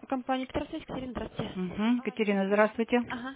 Компания Петросвязь, Екатерина, здравствуйте. Екатерина, здравствуйте. Ага.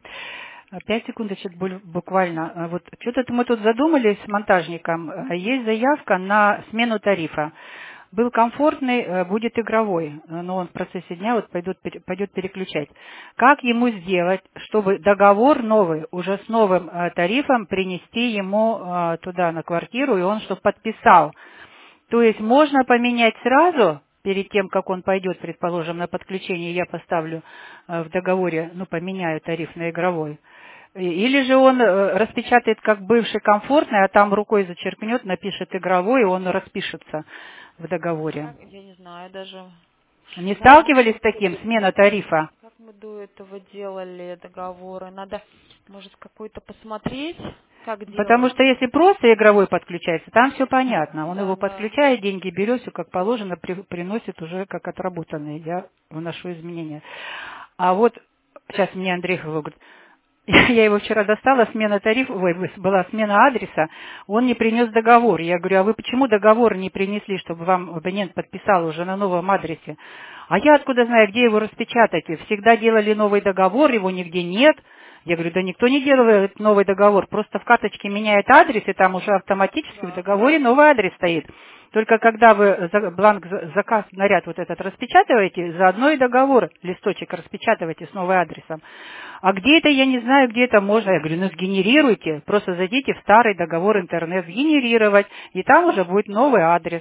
5 секундочек буквально. Вот что-то мы тут задумались с монтажником. Есть заявка на смену тарифа. Был комфортный, будет игровой, но он в процессе дня вот пойдет переключать. Как ему сделать, чтобы договор новый, уже с новым тарифом принести ему туда на квартиру, и он чтобы подписал? То есть можно поменять сразу, перед тем, как он пойдет, предположим, на подключение, я поставлю в договоре, поменяю тариф на игровой. Или же он распечатает как бывший комфортный, а там рукой зачеркнет, напишет игровой, и он распишется в договоре. Я не знаю даже. Не Знаете, сталкивались с таким, смена тарифа? как мы до этого делали договоры? Надо, может, какой-то посмотреть, как Потому делать. что если просто игровой подключается, там все понятно. Он Да, его да. подключает, деньги берет, все как положено, приносит уже как отработанные. Я вношу изменения. А вот сейчас мне Андрей говорит, я его вчера достала, смена тарифа, была смена адреса, он не принес договор. Я говорю, а вы почему договор не принесли, чтобы вам абонент подписал уже на новом адресе? А я откуда знаю, где его распечатать? Всегда делали новый договор, его нигде нет. Я говорю, да никто не делает новый договор, просто в карточке меняет адрес, и там уже автоматически в Да. договоре новый адрес стоит. Только когда вы бланк заказ, наряд вот этот распечатываете, заодно и договор, листочек распечатываете с новым адресом. А где это, я не знаю, где это можно. Я говорю, сгенерируйте, просто зайдите в старый договор интернет, сгенерировать, и там уже будет новый адрес.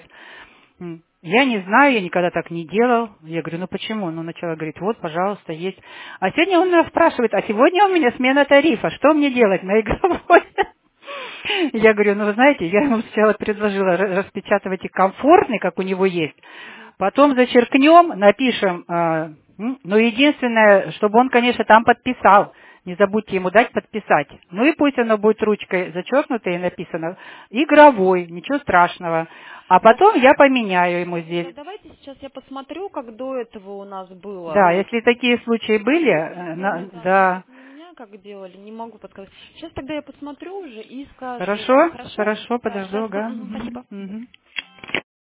Я не знаю, я никогда так не делал. Я говорю, почему? Начала говорить, вот, пожалуйста, есть. А сегодня он меня спрашивает, а сегодня у меня смена тарифа, что мне делать на игровой? Я говорю, вы знаете, я ему сначала предложила распечатывать и комфортный, как у него есть. Потом зачеркнем, напишем, но единственное, чтобы он, конечно, там подписал. Не забудьте ему дать подписать. И пусть оно будет ручкой зачеркнуто и написано игровой, ничего страшного. А потом Хорошо. я поменяю ему здесь. Давайте сейчас я посмотрю, как до этого у нас было. Да, если такие случаи были, Как да. у меня как делали, не могу подсказать. Сейчас тогда я посмотрю уже и скажу вам. Хорошо, Хорошо? хорошо, Да, подожду, сейчас. ага. Спасибо. Мгм.